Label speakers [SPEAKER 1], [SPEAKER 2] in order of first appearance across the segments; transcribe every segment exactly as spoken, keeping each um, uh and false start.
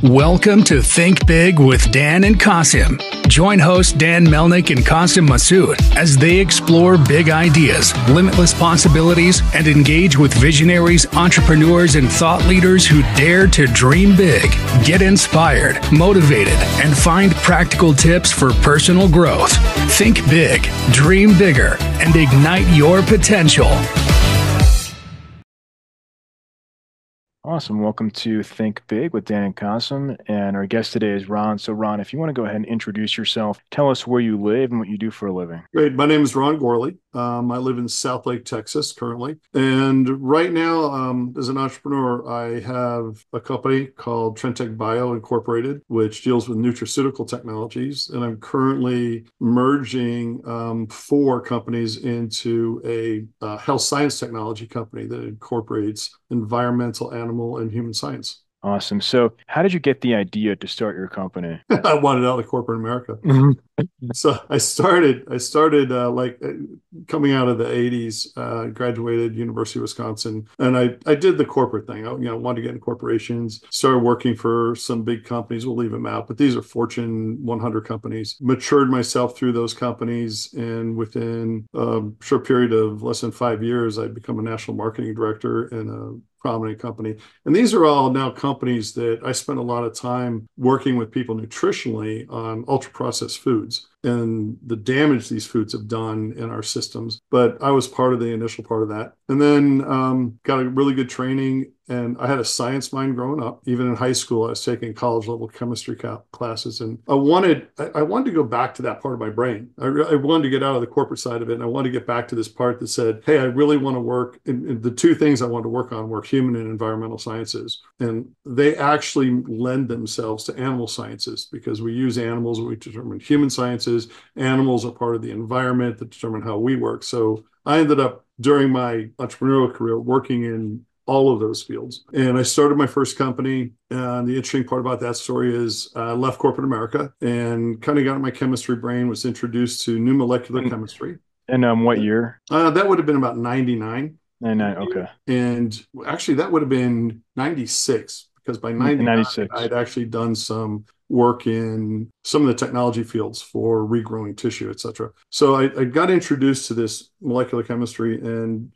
[SPEAKER 1] Welcome to Think Big with Dan and Qasim. Join host Dan Melnick and Qasim Masood as they explore big ideas, limitless possibilities, and engage with visionaries, entrepreneurs, and thought leaders who dare to dream big, get inspired, motivated, and find practical tips for personal growth. Think big, dream bigger, and ignite your potential.
[SPEAKER 2] Awesome. Welcome to Think Big with Dan and Qasim. And our guest today is Ron. So Ron, if you want to go ahead and introduce yourself, tell us where you live and what you do for a living.
[SPEAKER 3] Great. My name is Ron Gorley. Um, I live in Southlake, Texas currently. And right now, um, as an entrepreneur, I have a company called Trentech Bio Incorporated, which deals with nutraceutical technologies. And I'm currently merging um, four companies into a uh, health science technology company that incorporates environmental, animal, and human science.
[SPEAKER 2] Awesome. So how did you get the idea to start your company?
[SPEAKER 3] I wanted out of corporate America. So I started, I started uh, like uh, coming out of the eighties, uh, graduated University of Wisconsin, and I, I did the corporate thing. I you know, wanted to get in corporations, started working for some big companies. We'll leave them out, but these are Fortune one hundred companies. Matured myself through those companies, and within a short period of less than five years, I'd become a national marketing director in a prominent company. And these are all now companies that I spent a lot of time working with people nutritionally on ultra processed foods and the damage these foods have done in our systems. But I was part of the initial part of that. And then um, got a really good training. And I had a science mind growing up. Even in high school, I was taking college level chemistry classes. And I wanted, I wanted to go back to that part of my brain. I, I wanted to get out of the corporate side of it. And I wanted to get back to this part that said, hey, I really want to work. And, and the two things I wanted to work on were human and environmental sciences. And they actually lend themselves to animal sciences because we use animals, we determine human sciences. Animals are part of the environment that determine how we work. So I ended up during my entrepreneurial career working in all of those fields. And I started my first company. And the interesting part about that story is I left corporate America and kind of got in my chemistry brain, was introduced to new molecular
[SPEAKER 2] and,
[SPEAKER 3] chemistry.
[SPEAKER 2] And um, what year?
[SPEAKER 3] Uh, that would have been about ninety-nine.
[SPEAKER 2] ninety-nine, okay.
[SPEAKER 3] And actually that would have been ninety-six because by ninety-nine,
[SPEAKER 2] ninety-six.
[SPEAKER 3] I'd actually done some work in some of the technology fields for regrowing tissue, et cetera. So I, I got introduced to this molecular chemistry and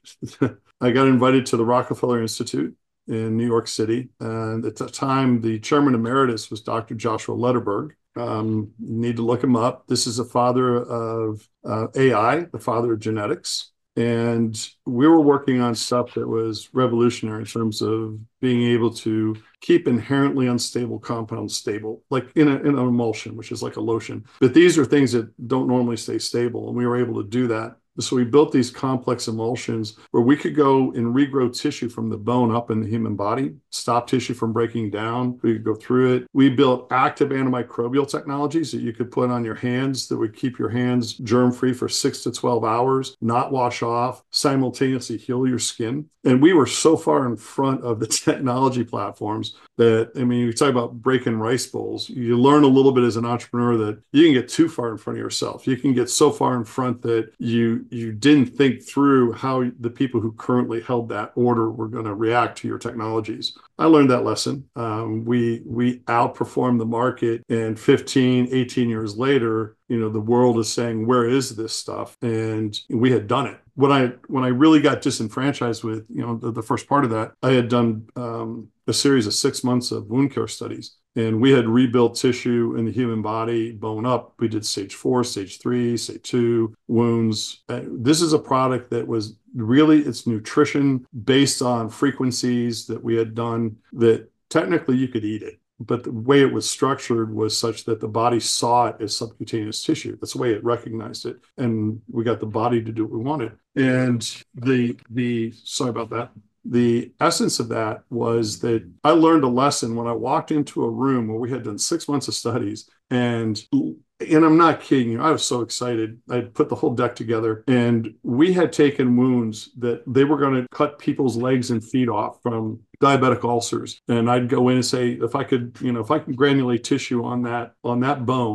[SPEAKER 3] I got invited to the Rockefeller Institute in New York City. And at the time, the chairman emeritus was Doctor Joshua Lederberg. Um, you need to look him up. This is the father of uh, A I, the father of genetics. And we were working on stuff that was revolutionary in terms of being able to keep inherently unstable compounds stable, like in, a, in an emulsion, which is like a lotion. But these are things that don't normally stay stable. And we were able to do that. So we built these complex emulsions where we could go and regrow tissue from the bone up in the human body, stop tissue from breaking down. We could go through it. We built active antimicrobial technologies that you could put on your hands that would keep your hands germ-free for six to twelve hours, not wash off, simultaneously heal your skin. And we were so far in front of the technology platforms that, I mean, you talk about breaking rice bowls. You learn a little bit as an entrepreneur that you can get too far in front of yourself. You can get so far in front that you you didn't think through how the people who currently held that order were going to react to your technologies. I learned that lesson. Um, we we outperformed the market, and fifteen, eighteen years later, you know, the world is saying, where is this stuff? And we had done it. When I when I really got disenfranchised with, you know, the, the first part of that, I had done um, a series of six months of wound care studies. And we had rebuilt tissue in the human body, bone up. We did stage four, stage three, stage two wounds. Uh, this is a product that was really, it's nutrition based on frequencies that we had done that technically you could eat it. But the way it was structured was such that the body saw it as subcutaneous tissue. That's the way it recognized it. And we got the body to do what we wanted. And the, the sorry about that. The essence of that was that I learned a lesson when I walked into a room where we had done six months of studies. And, and I'm not kidding you, I was so excited. I put the whole deck together and we had taken wounds that they were going to cut people's legs and feet off from diabetic ulcers. And I'd go in and say, if I could, you know, if I can granulate tissue on that, on that bone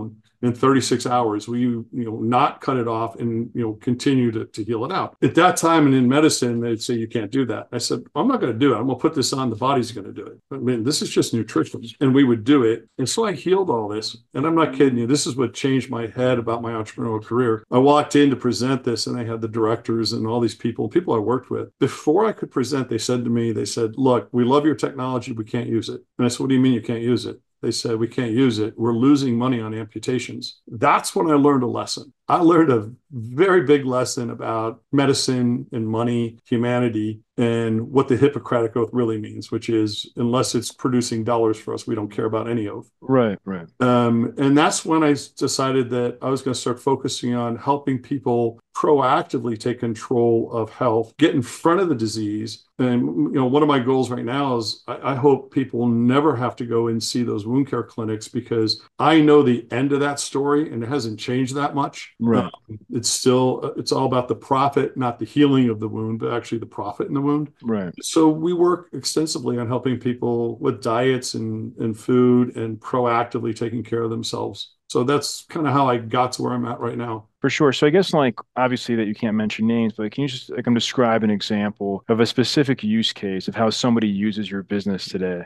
[SPEAKER 3] in thirty-six hours? Will you, you know, not cut it off and, you know, continue to, to heal it out? At that time, and in medicine, they'd say you can't do that. I said, I'm not going to do it. I'm going to put this on. The body's going to do it. I mean, this is just nutrition. And we would do it. And so I healed all this. And I'm not kidding you. This is what changed my head about my entrepreneurial career. I walked in to present this, and I had the directors and all these people, people I worked with. Before I could present, they said to me, they said, look, we love your technology. We can't use it. And I said, what do you mean you can't use it? They said, we can't use it. We're losing money on amputations. That's when I learned a lesson. I learned a very big lesson about medicine and money, humanity, and what the Hippocratic Oath really means, which is unless it's producing dollars for us, we don't care about any oath.
[SPEAKER 2] Right, right.
[SPEAKER 3] Um, and that's when I decided that I was going to start focusing on helping people proactively take control of health, get in front of the disease. And, you know, one of my goals right now is I, I hope people never have to go and see those wound care clinics, because I know the end of that story and it hasn't changed that much.
[SPEAKER 2] Right.
[SPEAKER 3] Um, it's still, it's all about the profit, not the healing of the wound, but actually the profit in the wound.
[SPEAKER 2] Right.
[SPEAKER 3] So we work extensively on helping people with diets and, and food and proactively taking care of themselves. So that's kind of how I got to where I'm at right now.
[SPEAKER 2] For sure. So I guess, like, obviously that you can't mention names, but can you just like describe an example of a specific use case of how somebody uses your business today?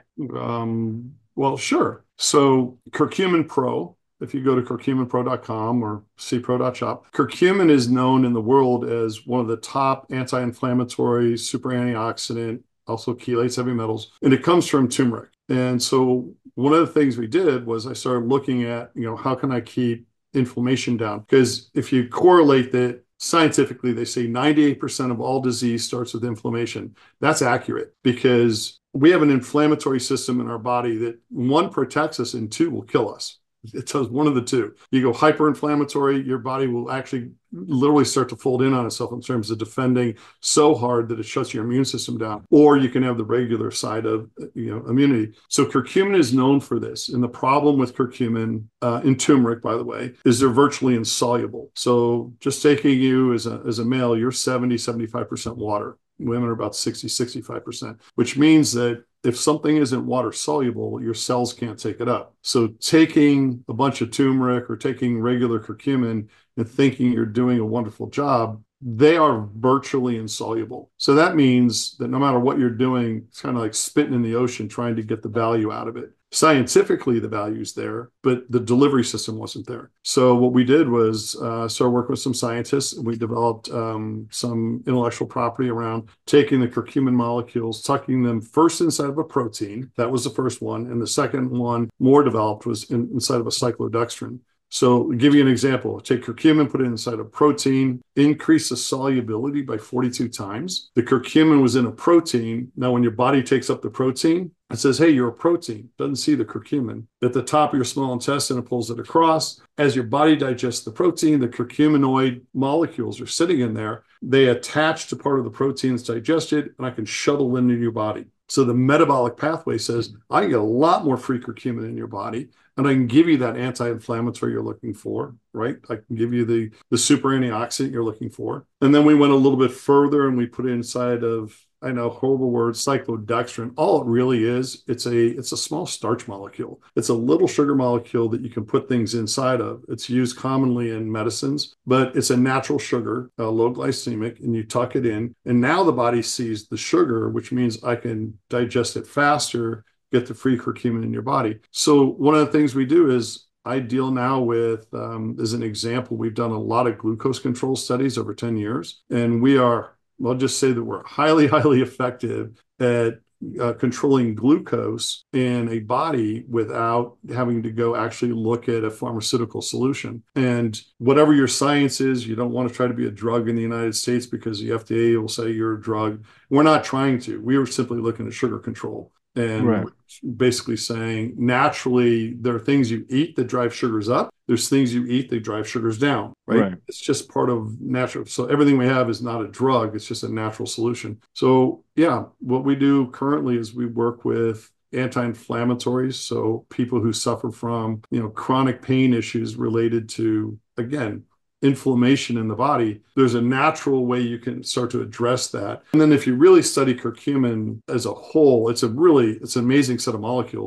[SPEAKER 3] Um, well, sure. So Curcumin Pro, if you go to curcumin pro dot com or c pro dot shop, curcumin is known in the world as one of the top anti-inflammatory, super antioxidant, also chelates heavy metals, and it comes from turmeric. And so one of the things we did was I started looking at, you know, how can I keep inflammation down? Because if you correlate that scientifically, they say ninety-eight percent of all disease starts with inflammation. That's accurate, because we have an inflammatory system in our body that, one, protects us, and two, will kill us. It does one of the two. You go hyperinflammatory, your body will actually literally start to fold in on itself in terms of defending so hard that it shuts your immune system down. Or you can have the regular side of, you know, immunity. So curcumin is known for this. And the problem with curcumin uh, in turmeric, by the way, is they're virtually insoluble. So just taking you as a, as a male, you're seventy, seventy-five percent water. Women are about sixty, sixty-five percent, which means that if something isn't water soluble, your cells can't take it up. So taking a bunch of turmeric or taking regular curcumin and thinking you're doing a wonderful job, they are virtually insoluble. So that means that no matter what you're doing, it's kind of like spitting in the ocean trying to get the value out of it. Scientifically, the value's there, but the delivery system wasn't there. So what we did was uh, start working with some scientists, and we developed um, some intellectual property around taking the curcumin molecules, tucking them first inside of a protein. That was the first one. And the second one, more developed, was in, inside of a cyclodextrin. So I'll give you an example. Take curcumin, put it inside a protein, increase the solubility by forty-two times. The curcumin was in a protein. Now, when your body takes up the protein, it says, hey, you're a protein. Doesn't see the curcumin. At the top of your small intestine, it pulls it across. As your body digests the protein, the curcuminoid molecules are sitting in there. They attach to part of the protein that's digested, and I can shuttle into your body. So the metabolic pathway says, I can get a lot more free curcumin in your body, and I can give you that anti-inflammatory you're looking for, right? I can give you the, the super antioxidant you're looking for. And then we went a little bit further, and we put it inside of, I know, horrible word, cyclodextrin. All it really is, it's a it's a small starch molecule. It's a little sugar molecule that you can put things inside of. It's used commonly in medicines, but it's a natural sugar, uh, low glycemic, and you tuck it in. And now the body sees the sugar, which means I can digest it faster, get the free curcumin in your body. So one of the things we do is I deal now with, um, as an example, we've done a lot of glucose control studies over ten years, and we are, I'll just say that we're highly, highly effective at uh, controlling glucose in a body without having to go actually look at a pharmaceutical solution. And whatever your science is, you don't want to try to be a drug in the United States because the F D A will say you're a drug. We're not trying to. We were simply looking at sugar control. And
[SPEAKER 2] right.
[SPEAKER 3] basically saying, naturally, there are things you eat that drive sugars up. There's things you eat that drive sugars down, right? right? It's just part of natural. So everything we have is not a drug. It's just a natural solution. So yeah, what we do currently is we work with anti-inflammatories. So people who suffer from, you know, chronic pain issues related to, again, inflammation in the body, there's a natural way you can start to address that. And then if you really study curcumin as a whole, it's a really, it's an amazing set of molecules.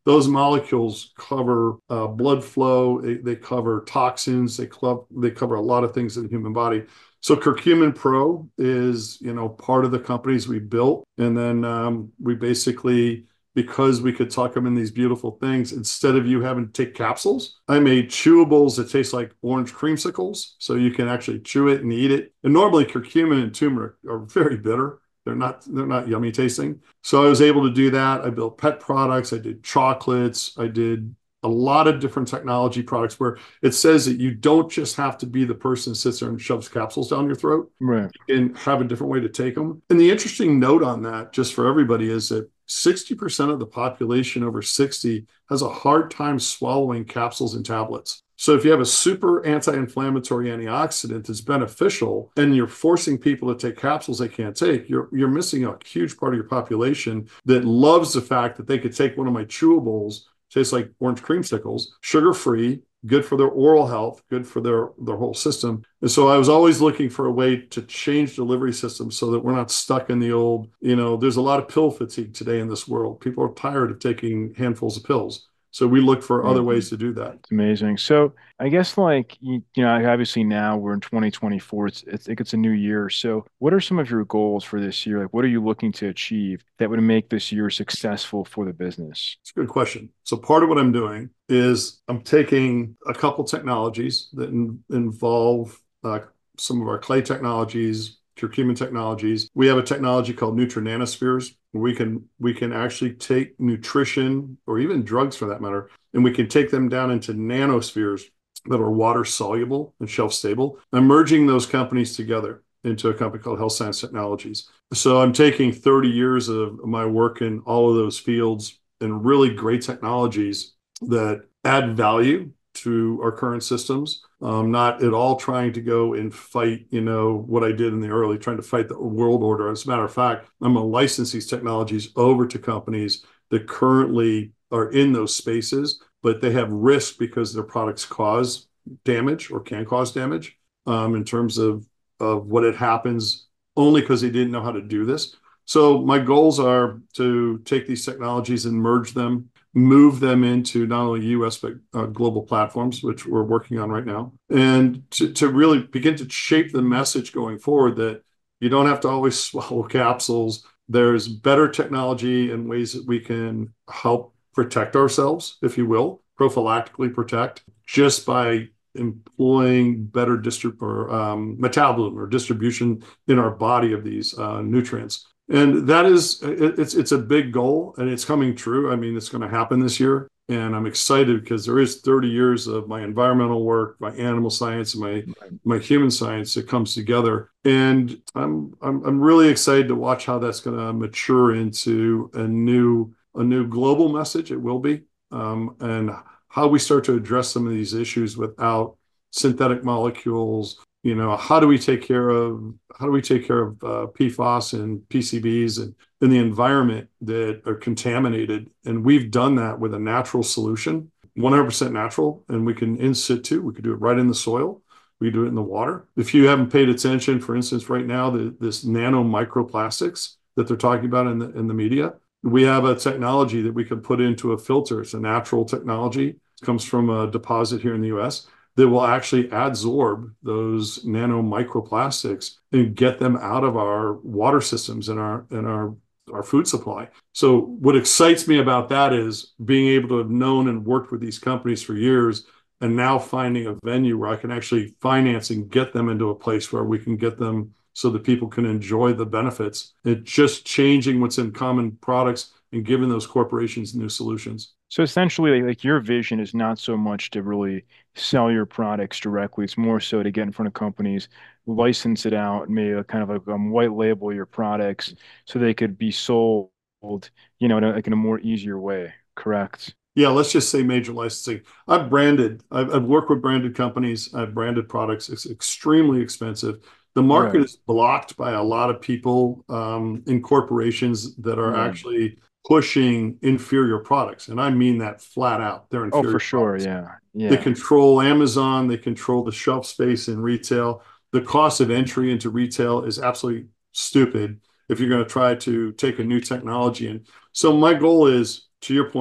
[SPEAKER 3] those molecules cover uh, blood flow, they, they cover toxins, they, club, they cover a lot of things in the human body. So Curcumin Pro is, you know, part of the companies we built. And then um, we basically, because we could tuck them in these beautiful things, instead of you having to take capsules, I made chewables that taste like orange creamsicles. So you can actually chew it and eat it. And normally curcumin and turmeric are very bitter. They're not, they're not yummy tasting. So I was able to do that. I built pet products. I did chocolates. I did a lot of different technology products where it says that you don't just have to be the person that sits there and shoves capsules down your throat.
[SPEAKER 2] Right.
[SPEAKER 3] You can have a different way to take them. And the interesting note on that, just for everybody, is that sixty percent of the population over sixty has a hard time swallowing capsules and tablets. So if you have a super anti-inflammatory antioxidant that's beneficial and you're forcing people to take capsules they can't take, you're, you're missing a huge part of your population that loves the fact that they could take one of my chewables, tastes like orange creamsicles, sugar-free, good for their oral health, good for their, their whole system. And so I was always looking for a way to change delivery systems so that we're not stuck in the old, you know, there's a lot of pill fatigue today in this world. People are tired of taking handfuls of pills. So we look for other ways to do that.
[SPEAKER 2] It's amazing. So I guess like, you, you know, obviously now we're in twenty twenty-four. It's, it's, it's a new year. So what are some of your goals for this year? Like, what are you looking to achieve that would make this year successful for the business?
[SPEAKER 3] It's a good question. So part of what I'm doing is I'm taking a couple technologies that in, involve uh, some of our clay technologies, curcumin technologies. We have a technology called NutriNanospheres. We can we can actually take nutrition or even drugs for that matter, and we can take them down into nanospheres that are water soluble and shelf stable. I'm merging those companies together into a company called Health Science Technologies. So I'm taking thirty years of my work in all of those fields and really great technologies that add value to our current systems. Um, not at all trying to go and fight, you know, what I did in the early, trying to fight the world order. As a matter of fact, I'm going to license these technologies over to companies that currently are in those spaces, but they have risk because their products cause damage or can cause damage um, in terms of, of what it happens only because they didn't know how to do this. So my goals are to take these technologies and merge them, move them into not only U S, but uh, global platforms, which we're working on right now, and to, to really begin to shape the message going forward that you don't have to always swallow capsules. There's better technology and ways that we can help protect ourselves, if you will, prophylactically protect, just by employing better distrib- or um, metabolism or distribution in our body of these uh, nutrients. And that is, it's it's a big goal and it's coming true. I mean, it's going to happen this year. And I'm excited because there is thirty years of my environmental work, my animal science, and my, my human science that comes together. And I'm, I'm, I'm really excited to watch how that's going to mature into a new, a new global message. It will be. Um, and how we start to address some of these issues without synthetic molecules. You know, how do we take care of how do we take care of uh, P FAS and P C Bs and in the environment that are contaminated? And we've done that with a natural solution, one hundred percent natural, and we can in situ. We could do it right in the soil. We do it in the water. If you haven't paid attention, for instance, right now, the, this nano microplastics that they're talking about in the in the media, we have a technology that we can put into a filter. It's a natural technology. It comes from a deposit here in the U S that will actually adsorb those nano microplastics and get them out of our water systems and our and our our food supply. So what excites me about that is being able to have known and worked with these companies for years and now finding a venue where I can actually finance and get them into a place where we can get them so that people can enjoy the benefits. It's just changing what's in common products and giving those corporations new solutions.
[SPEAKER 2] So essentially, like, like your vision is not so much to really sell your products directly. It's more so to get in front of companies, license it out, and maybe kind of like um, white label your products so they could be sold, you know, in a, like in a more easier way. Correct?
[SPEAKER 3] Yeah, let's just say major licensing. I've branded, I've, I've worked with branded companies. I've branded products. It's extremely expensive. The market
[SPEAKER 2] Right.
[SPEAKER 3] is blocked by a lot of people um, in corporations that are
[SPEAKER 2] Right.
[SPEAKER 3] actually pushing inferior products. And I mean that flat out. They're
[SPEAKER 2] Oh, for
[SPEAKER 3] inferior
[SPEAKER 2] sure.
[SPEAKER 3] products.
[SPEAKER 2] Yeah.
[SPEAKER 3] They
[SPEAKER 2] Yeah.
[SPEAKER 3] control Amazon. They control the shelf space in retail. The cost of entry into retail is absolutely stupid if you're going to try to take a new technology. And so my goal is, to your point,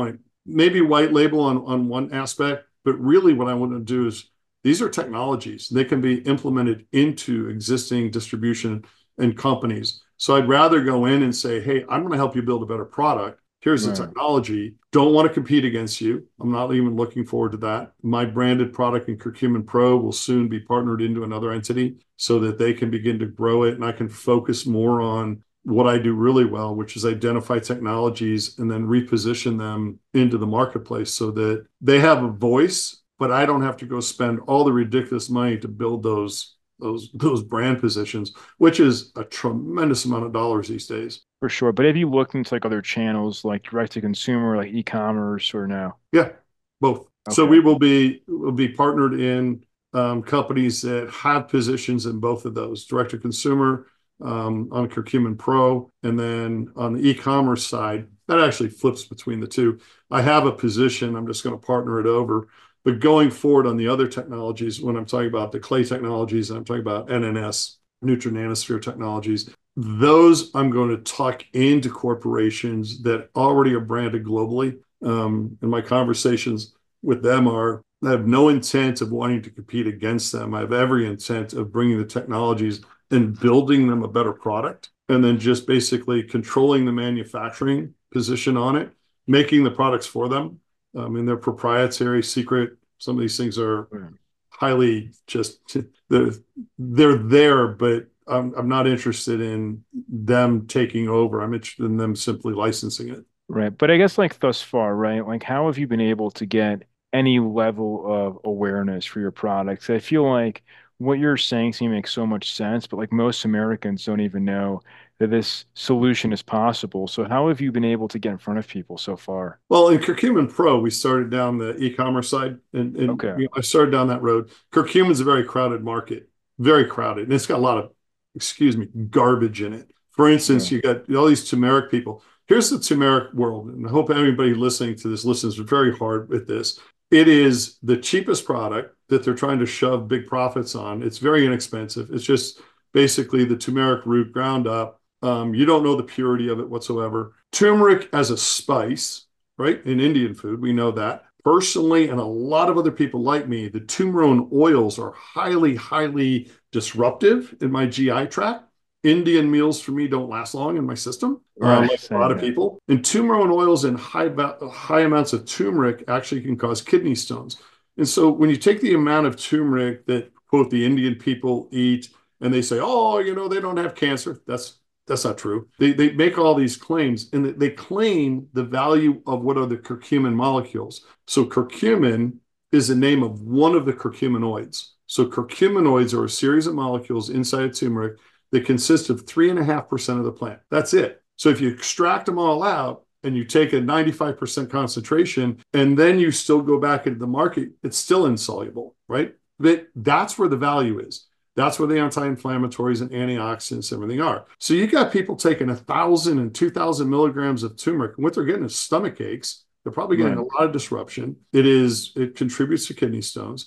[SPEAKER 3] maybe white label on, on one aspect, but really what I want to do is these are technologies. They can be implemented into existing distribution and companies. So I'd rather go in and say, hey, I'm going to help you build a better product. Here's the
[SPEAKER 2] Right.
[SPEAKER 3] technology. Don't want to compete against you. I'm not even looking forward to that. My branded product in Curcumin Pro will soon be partnered into another entity so that they can begin to grow it, and I can focus more on what I do really well, which is identify technologies and then reposition them into the marketplace so that they have a voice, but I don't have to go spend all the ridiculous money to build those those those brand positions, which is a tremendous amount of dollars these days.
[SPEAKER 2] For sure. But have you looked into like other channels like direct to consumer, like e-commerce or no?
[SPEAKER 3] Yeah, both. So
[SPEAKER 2] Okay.
[SPEAKER 3] we will be will be partnered in um, companies that have positions in both of those, direct to consumer um, on Curcumin Pro, and then on the e-commerce side, that actually flips between the two. I have a position, I'm just going to partner it over. But going forward on the other technologies, when I'm talking about the clay technologies, and I'm talking about N N S, Nutri-Nanosphere technologies, those I'm going to tuck into corporations that already are branded globally. Um, and my conversations with them are, I have no intent of wanting to compete against them. I have every intent of bringing the technologies and building them a better product, and then just basically controlling the manufacturing position on it, making the products for them. I mean, they're proprietary, secret. Some of these things are
[SPEAKER 2] Right.
[SPEAKER 3] highly just, they're, they're there, but I'm, I'm not interested in them taking over. I'm interested in them simply licensing it.
[SPEAKER 2] Right. But I guess like thus far, right? Like how have you been able to get any level of awareness for your products? I feel like what you're saying seems to make so much sense, but like most Americans don't even know that this solution is possible. So how have you been able to get in front of people so far?
[SPEAKER 3] Well, in Curcumin Pro, we started down the e-commerce side, and, and
[SPEAKER 2] Okay.
[SPEAKER 3] you know, I started down that road. Curcumin's a very crowded market, very crowded, and it's got a lot of, excuse me, garbage in it. For instance,
[SPEAKER 2] Yeah.
[SPEAKER 3] you got all these turmeric people. Here's the turmeric world, and I hope everybody listening to this listens very hard with this. It is the cheapest product that they're trying to shove big profits on. It's very inexpensive. It's just basically the turmeric root ground up. Um, you don't know the purity of it whatsoever. Turmeric as a spice, right? In Indian food, we know that. Personally, and a lot of other people like me, the turmeric oils are highly, highly disruptive in my G I tract. Indian meals for me don't last long in my system, uh,
[SPEAKER 2] Right.
[SPEAKER 3] like a lot
[SPEAKER 2] Same.
[SPEAKER 3] of
[SPEAKER 2] Yeah.
[SPEAKER 3] people. And turmeric oils and high, high amounts of turmeric actually can cause kidney stones. And so when you take the amount of turmeric that, quote, the Indian people eat, and they say, oh, you know, they don't have cancer, that's that's not true. They, they make all these claims, and they claim the value of what are the curcumin molecules. So curcumin is the name of one of the curcuminoids. So curcuminoids are a series of molecules inside of turmeric that consist of three and a half percent of the plant. That's it. So if you extract them all out and you take a ninety-five percent concentration and then you still go back into the market, it's still insoluble, right? But that's where the value is. That's where the anti-inflammatories and antioxidants and everything are. So you got people taking a thousand and two thousand milligrams of turmeric, and what they're getting is stomach aches. They're probably getting
[SPEAKER 2] Right.
[SPEAKER 3] a lot of disruption. It is, it contributes to kidney stones.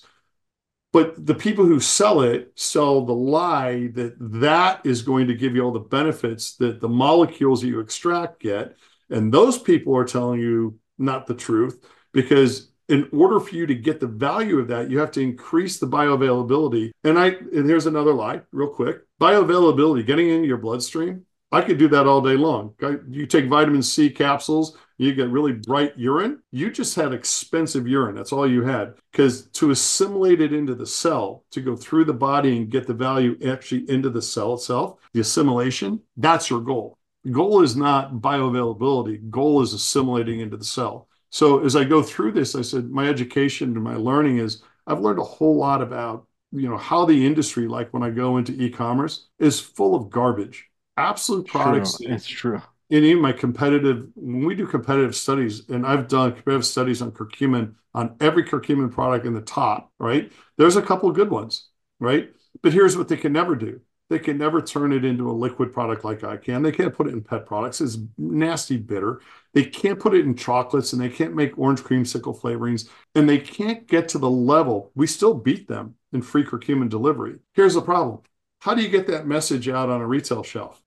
[SPEAKER 3] But the people who sell it sell the lie that that is going to give you all the benefits that the molecules that you extract get. And those people are telling you not the truth, because in order for you to get the value of that, you have to increase the bioavailability. And I, and here's another lie, real quick. Bioavailability, getting into your bloodstream, I could do that all day long. You take vitamin C capsules, you get really bright urine. You just had expensive urine. That's all you had. Because to assimilate it into the cell, to go through the body and get the value actually into the cell itself, the assimilation, that's your goal. The goal is not bioavailability. Goal is assimilating into the cell. So as I go through this, I said, my education and my learning is I've learned a whole lot about, you know, how the industry, like when I go into e-commerce, is full of garbage. Absolute
[SPEAKER 2] True.
[SPEAKER 3] products that,
[SPEAKER 2] It's true.
[SPEAKER 3] in even my competitive, when we do competitive studies, and I've done competitive studies on curcumin, on every curcumin product in the top, right? There's a couple of good ones, right? But here's what they can never do. They can never turn it into a liquid product like I can. They can't put it in pet products. It's nasty bitter. They can't put it in chocolates, and they can't make orange creamsicle flavorings, and they can't get to the level. We still beat them in free curcumin delivery. Here's the problem. How do you get that message out on a retail shelf?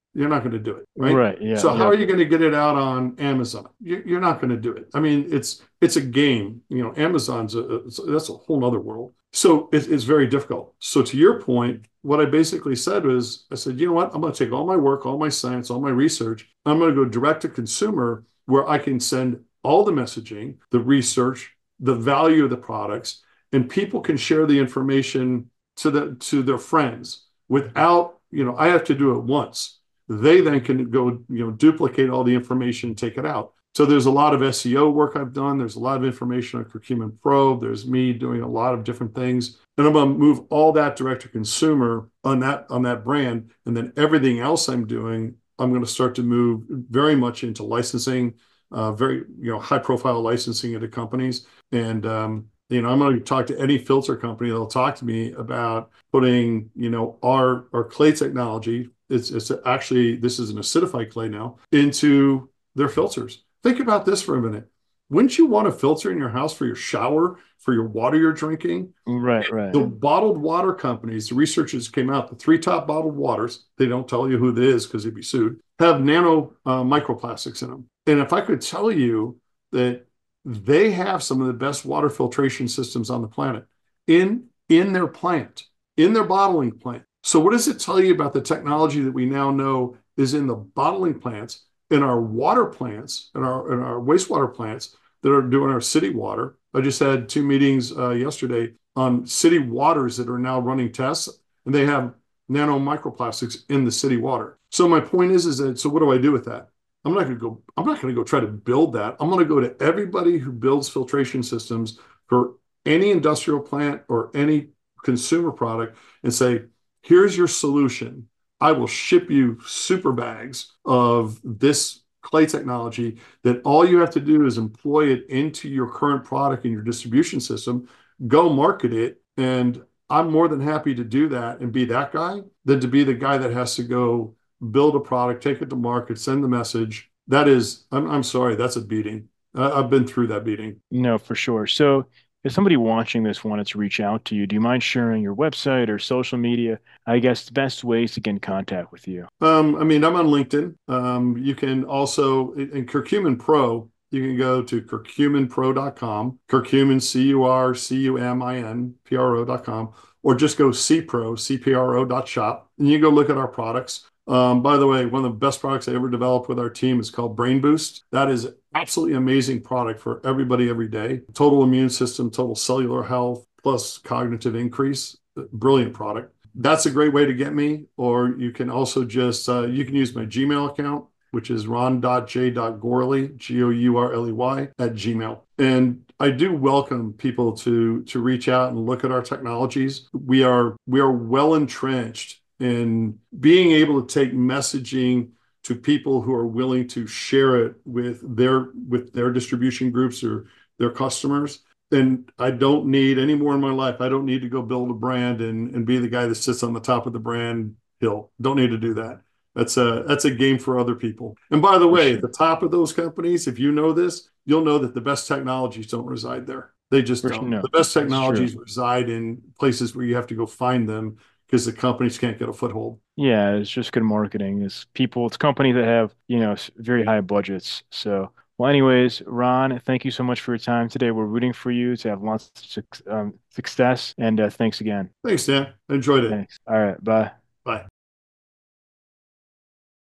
[SPEAKER 3] You're not going to do it, right?
[SPEAKER 2] Right. Yeah.
[SPEAKER 3] So how
[SPEAKER 2] Yeah.
[SPEAKER 3] are you going to get it out on Amazon? You're not going to do it. I mean, it's it's a game. You know, Amazon's a, that's a whole other world. So it, it's very difficult. So to your point, what I basically said was, I said, you know what? I'm going to take all my work, all my science, all my research. I'm going to go direct to consumer where I can send all the messaging, the research, the value of the products, and people can share the information to the to their friends without, you know, I have to do it once. They then can go, you know, duplicate all the information, take it out. So there's a lot of S E O work I've done. There's a lot of information on Curcumin Pro. There's me doing a lot of different things. And I'm going to move all that direct to consumer on that on that brand. And then everything else I'm doing, I'm going to start to move very much into licensing, uh, very, you know, high profile licensing into companies. And, um, you know, I'm going to talk to any filter company that'll talk to me about putting, you know, our, our clay technology. It's, it's actually, this is an acidified clay now, into their filters. Think about this for a minute. Wouldn't you want a filter in your house for your shower, for your water you're drinking?
[SPEAKER 2] Right. Right.
[SPEAKER 3] The bottled water companies, the researchers came out, the three top bottled waters, they don't tell you who it is because they'd be sued, have nano uh, microplastics in them. And if I could tell you that they have some of the best water filtration systems on the planet in, in their plant, in their bottling plant. So what does it tell you about the technology that we now know is in the bottling plants, in our water plants, in our, in our wastewater plants that are doing our city water? I just had two meetings uh, yesterday on city waters that are now running tests, and they have nano microplastics in the city water. So my point is, is that, so what do I do with that? I'm not going to go, I'm not going to go try to build that. I'm going to go to everybody who builds filtration systems for any industrial plant or any consumer product and say, here's your solution. I will ship you super bags of this clay technology that all you have to do is employ it into your current product in your distribution system, go market it. And I'm more than happy to do that and be that guy than to be the guy that has to go build a product, take it to market, send the message. That is, I'm, I'm sorry, that's a beating. I, I've been through that beating.
[SPEAKER 2] No, for sure. So if somebody watching this wanted to reach out to you, do you mind sharing your website or social media? I guess the best ways to get in contact with you.
[SPEAKER 3] Um, I mean, I'm on LinkedIn. Um, you can also, in Curcumin Pro, you can go to curcumin pro dot com, curcumin, C U R C U M I N, P R O dot com, or just go CPro, C P R O dot shop, and you go look at our products. Um, by the way, one of the best products I ever developed with our team is called Brain Boost. That is absolutely amazing product for everybody every day. Total immune system, total cellular health, plus cognitive increase. Brilliant product. That's a great way to get me. Or you can also just, uh, you can use my Gmail account, which is ron dot j dot gourley, G O U R L E Y, at Gmail. And I do welcome people to, to reach out and look at our technologies. We are, we are well entrenched in being able to take messaging to people who are willing to share it with their with their distribution groups or their customers. And I don't need any more in my life. I don't need to go build a brand and, and be the guy that sits on the top of the brand hill. Don't need to do that. That's a that's a game for other people. And by the way, at the top of those companies, if you know this, you'll know that the best technologies don't reside there. They just
[SPEAKER 2] For-
[SPEAKER 3] don't.
[SPEAKER 2] no,
[SPEAKER 3] The best
[SPEAKER 2] that's
[SPEAKER 3] technologies
[SPEAKER 2] true.
[SPEAKER 3] reside in places where you have to go find them because the companies can't get a foothold.
[SPEAKER 2] Yeah, it's just good marketing. It's people, it's companies that have, you know, s- very high budgets. So, well, anyways, Ron, thank you so much for your time today. We're rooting for you to have lots of suc- um, success, and uh, thanks again.
[SPEAKER 3] Thanks, Dan. I enjoyed it.
[SPEAKER 2] Thanks. All right, bye.
[SPEAKER 3] Bye.